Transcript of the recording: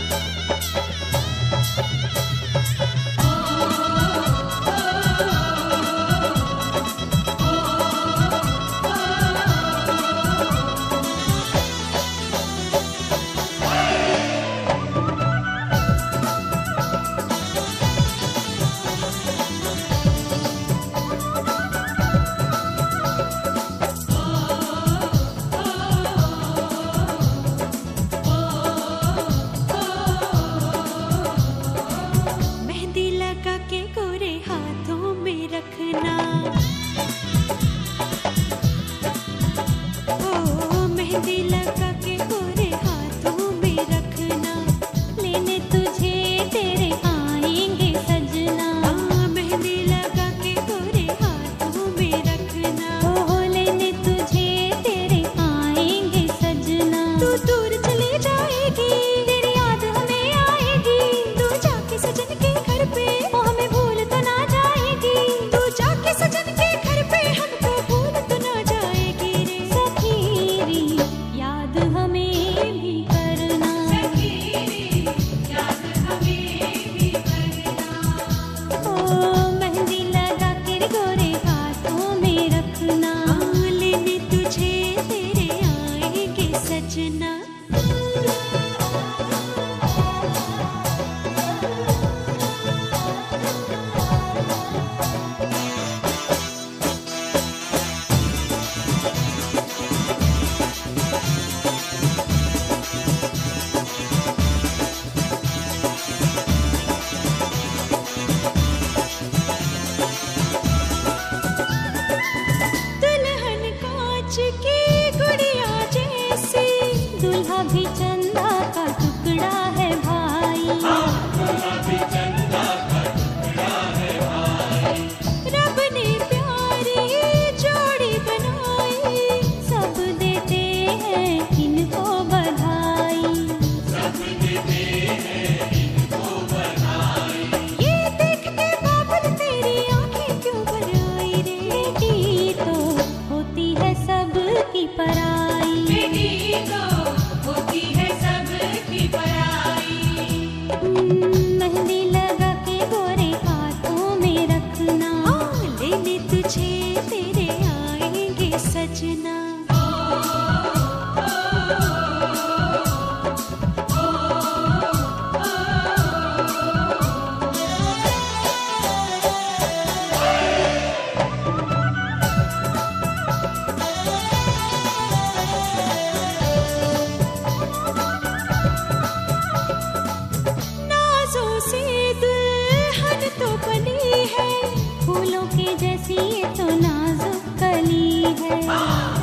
भी चंदा का टुकड़ा है भाई, दूल्हा भी चंदा का टुकड़ा है भाई। रब ने प्यारी जोड़ी बनाई, सब देते हैं इनको बधाई, सब देते हैं इनको बधाई। ये देख के बाबुल तेरी आंखें क्यों भर आई रे, बेटी तो होती है सबकी पराई, बेटी तो होती है सबकी पराई। मेहंदी लगा के गोरे हाथों में रखना, लेने तुझे तेरे आएंगे सजना। फूलों की जैसी ये तो नाजुक कली है।